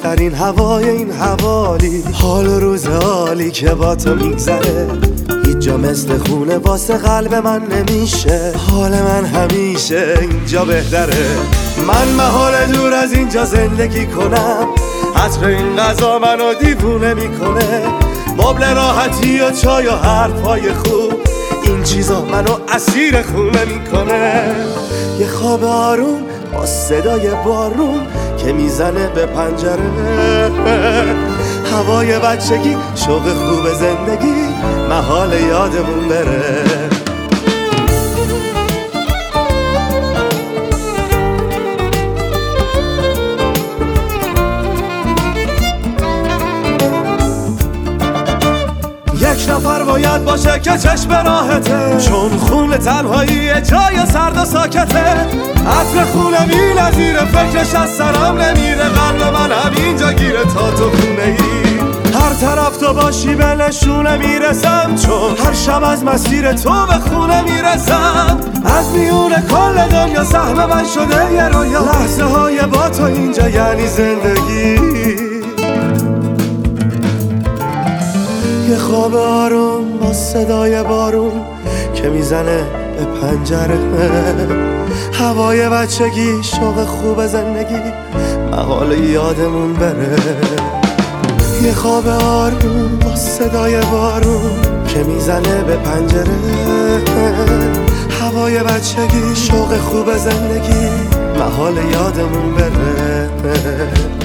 بهترین هوای این حوالی، حال و روز حالی که با تو میگذره هیچ جا مثل خونه واسه قلب من نمیشه. حال من همیشه اینجا بهتره، من محال دور از اینجا زندگی کنم. عطر این غذا منو دیوونه میکنه، مبل راحتی و چای و حرفای خوب، این چیزا منو اسیر خونه میکنه. یه خواب آروم با صدای بارون که میزنه به پنجره، هوای بچگی، شوق خوب زندگی، محال یادمون بره. یک نفر باید باشه که چشم راحته، چون خون تنهایی جای سرد و ساکته. عطر خونه بی‌نظیره، فکرش از سرم نمیره، قلب من همینجا گیره تا تو خونه ای. هر طرف تو باشی به نشونه میرسم، چون هر شب از مسیر تو به خونه میرسم. از میون کل دنیا سهم من شده یه رویا، لحظه های با تو اینجا یعنی زندگی. یه خواب آروم با صدای بارون که میزنه به پنجره، هوای بچگی، شوق خوب زندگی، محال یادمون بره. یه خواب آروم با صدای بارون که میزنه به پنجره، هوای بچگی، شوق خوب زندگی، محال یادمون بره.